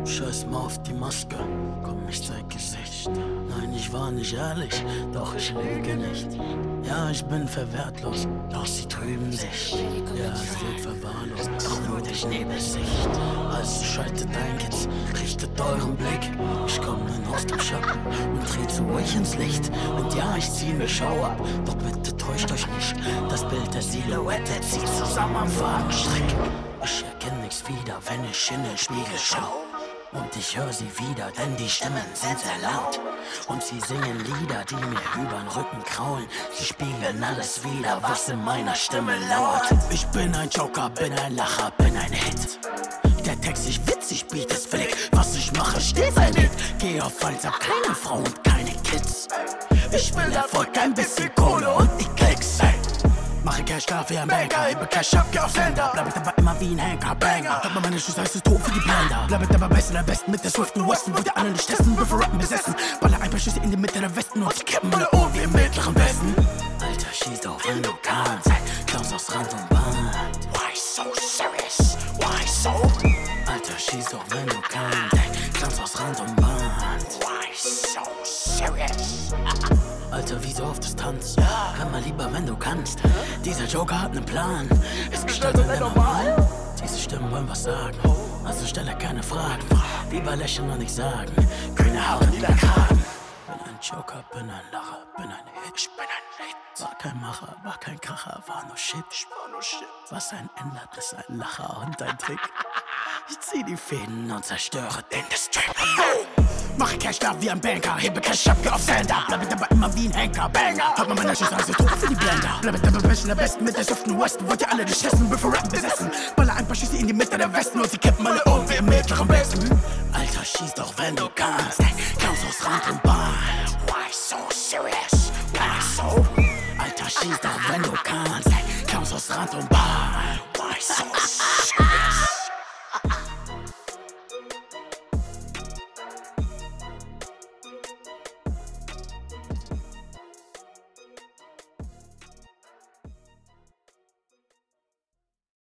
Scheiß mal auf die Maske, komm, ich zeig Gesicht. Nein, ich war nicht ehrlich, doch ich lüge nicht. Ja, ich bin verwertlos, doch sie trüben sich. Ja, es wird verwahrlost, doch nur durch Nebelsicht. Also schaltet ein, Kids, richtet euren Blick. Ich komm nun aus dem Schatten und dreh zu euch ins Licht. Und ja, ich zieh mir Schau ab, doch bitte täuscht euch nicht. Das Bild der Silhouette zieht zusammen am Fadenstrick. Ich erkenne nichts wieder, wenn ich in den Spiegel schau. Und ich höre sie wieder, denn die Stimmen sind sehr laut. Und sie singen Lieder, die mir übern Rücken kraulen. Sie spiegeln alles wieder, was in meiner Stimme lauert. Ich bin ein Joker, bin ein Lacher, bin ein Hit. Der Text ist witzig, Beat ist willig. Was ich mache, steht ein Lied. Geh auf Falls, hab keine Frau und keine Kids. Ich will Erfolg, ein bisschen Kohle und die Klicks. Mache Cash klar wie ein Banker, hebe Cash ab, geh auf Sender. Bleibe dabei immer wie ein Henker, Banger. Hab mal meine Schüsse, heißt es tot für die Blender. Bleibe dabei besser, der Besten mit der Swiften Westen. Wo die anderen nicht testen, wir für Rappen besessen. Baller ein paar Schüsse in die Mitte der Westen und sie kippen alle Ohren wie im mittleren Westen. Alter, schieß doch, wenn du kannst. Klaus aus Rand und Band. Why so serious? Why so? Alter, schieß doch, wenn du kannst. Klaus aus Rand und Band. Why so serious? Alter, wie so auf Distanz. Hör mal lieber, wenn du kannst. Dieser Joker hat nen Plan. Ist gestaltet denn normal? Diese Stimmen wollen was sagen. Also stelle keine Fragen. Lieber lächeln und nichts sagen. Grüne Haut und lila Kragen. Bin ein Joker, bin ein Lacher, bin ein Hit. Ich bin ein Hit. War kein Macher, war kein Kracher, war nur Shit. Was ein ändert, ist ein Lacher und ein Trick. Ich zieh die Fäden und zerstöre den District. Mache Cash klar wie ein Banker, hebe Cash ab, geh auf Sender. Bleibe dabei immer wie ein Henker, Banger. Hab mal meine Schüsse, also tot für die Blender. Bleibe dabei Besten der Besten mit der Swiften Westen. Wollt ihr alle nicht testen, wir für Rappen besessen. Baller ein paar Schüsse in die Mitte der Westen und sie kippen alle Ohren wie im mittleren Westen. Alter, schieß doch, wenn du kannst. Klaus aus Rand und Band. Why so serious? Why so? Alter, schieß doch, wenn du kannst. Klaus aus Rand und Band. Why so serious?